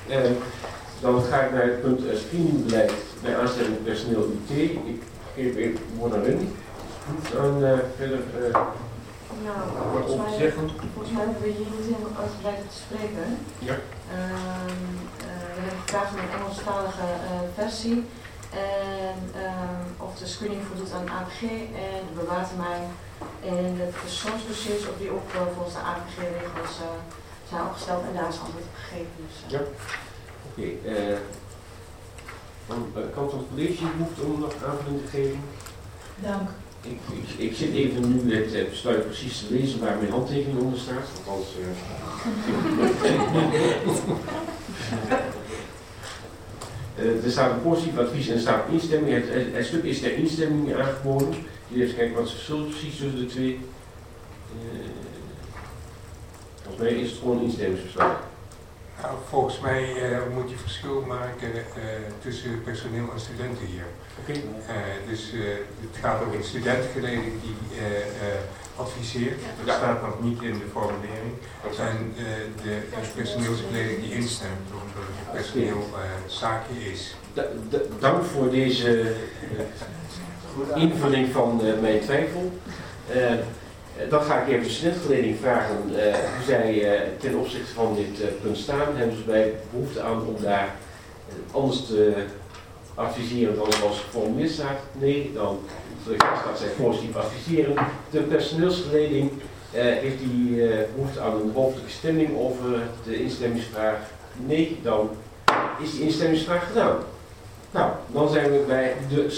Dan ga ik naar het punt screeningbeleid bij aanstelling personeel IT. Ik geef even het woord aan Wendy. Dan verder wat op te zeggen. Volgens mij hebben we hier niet helemaal uitgebreid te spreken. Ja. We hebben gevraagd om een Engelstalige versie. En of de screening voldoet aan APG en de bewaartermijn. En de persoonsdossiers of die ook volgens de APG-regels zijn opgesteld en daar is antwoord op gegeven. Dus, ja. Oké. Van de kant van het college hoeft om nog aanvulling te geven. Dank. Ik zit even nu het besluit precies te lezen waar mijn handtekening onder staat. Althans, er staat een positief advies en er staat instemming. Het stuk is ter instemming aangeboden. Hier even kijken wat het verschil precies tussen de twee. Volgens mij is het gewoon een instemmingsbesluit. Nou, volgens mij moet je verschil maken tussen personeel en studenten hier. Okay. Dus het gaat over een studentengeleding die adviseert. Dat staat nog niet in de formulering. En de personeelsgeleding die instemt, omdat het personeel zaakje is. Dank voor deze invulling van mijn twijfel. Dan ga ik even de studentgeleding vragen hoe zij ten opzichte van dit punt staan. Hebben ze bij behoefte aan om daar anders te adviseren dan als geformuleerd staat? Nee, dan staat zij positief adviseren. De personeelsgeleding heeft die behoefte aan een hoofdelijke stemming over de instemmingsvraag? Nee, dan is die instemmingsvraag gedaan. Nou, dan zijn we bij de